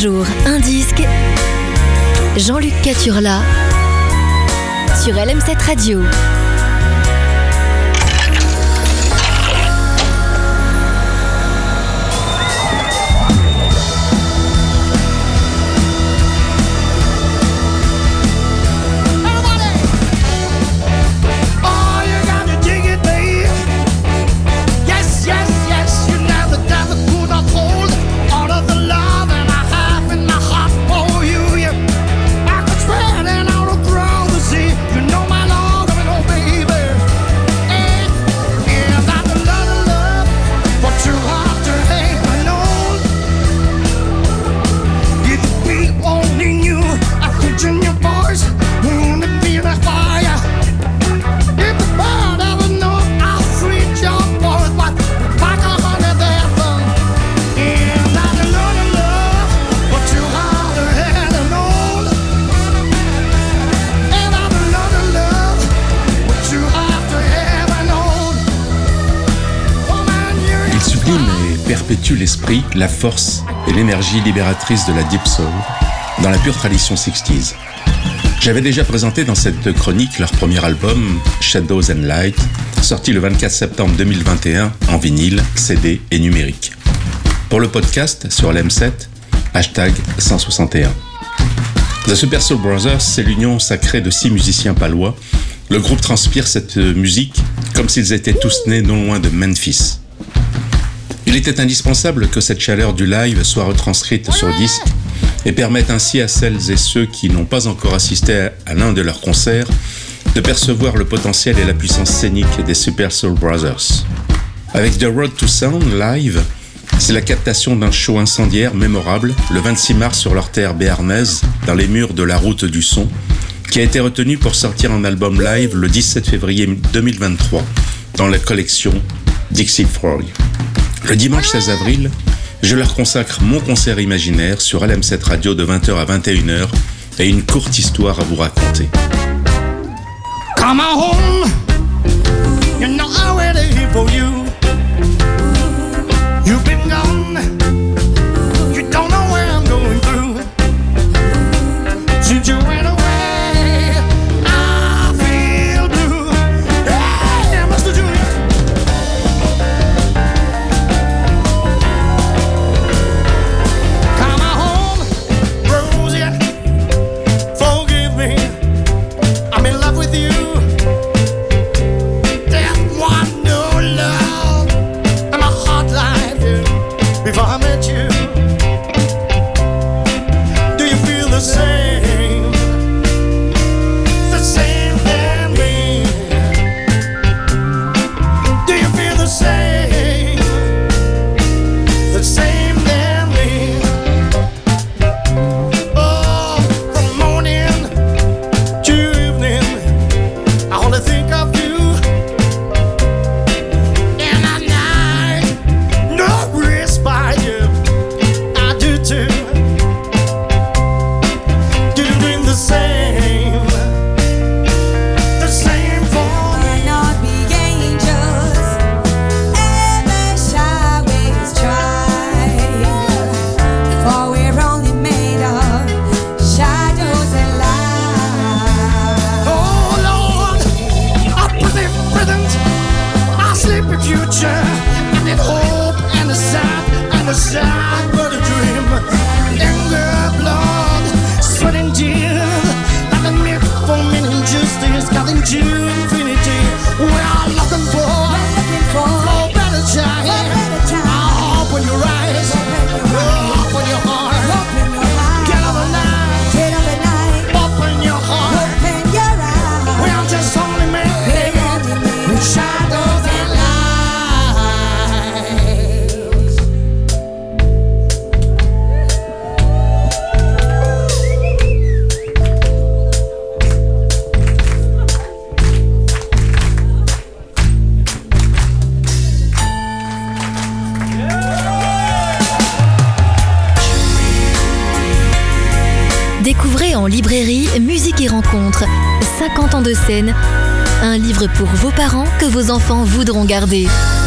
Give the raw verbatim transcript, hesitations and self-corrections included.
jour, un disque. Jean-Luc Caturla sur L M sept Radio. Perpétue l'esprit, la force et l'énergie libératrice de la Deep Soul dans la pure tradition sixties. J'avais déjà présenté dans cette chronique leur premier album, Shadows and Light, sorti le vingt-quatre septembre deux mille vingt et un en vinyle, C D et numérique. Pour le podcast sur L M sept, hashtag cent soixante et un. The Super Soul Brothers, c'est l'union sacrée de six musiciens palois. Le groupe transpire cette musique comme s'ils étaient tous nés non loin de Memphis. Il était indispensable que cette chaleur du live soit retranscrite sur disque et permette ainsi à celles et ceux qui n'ont pas encore assisté à l'un de leurs concerts de percevoir le potentiel et la puissance scénique des Super Soul Brothers. Avec The Road to Sound live, c'est la captation d'un show incendiaire mémorable le vingt-six mars sur leur terre béarnaise, dans les murs de la route du son, qui a été retenu pour sortir en album live le dix-sept février deux mille vingt-trois dans la collection Dixie Frog. Le dimanche seize avril, je leur consacre mon concert imaginaire sur L M sept Radio de vingt heures à vingt et une heures et une courte histoire à vous raconter. Come on home, you know I'm ready for you. You've been gone, you don't know where I'm going through. Since you went away, I feel blue. Hey, Mister Junior. Before I met you, do you feel the same, the same than me? Do you feel the same, the same than me? Oh, from morning to evening, I only think of you. And at night, no respite. I do too. Do you dream the same? The same for me. We're not big angels, ever shy ways try. For we're only made of shadows and light. Oh Lord, I predict present, I sleepy future, and in hope and a sad and a sad but a dream. Anger, blood, sweat and tears, not a myth for men injustice, got into infinity. We are looking for, Looking for for better time. better time. I open your eyes, open your heart, Open your eyes, get up the night, get up at night, open your heart. open your We eyes. are just only made with shadows and light. Découvrez en librairie Musique et Rencontres, cinquante ans de scène, un livre pour vos parents que vos enfants voudront garder.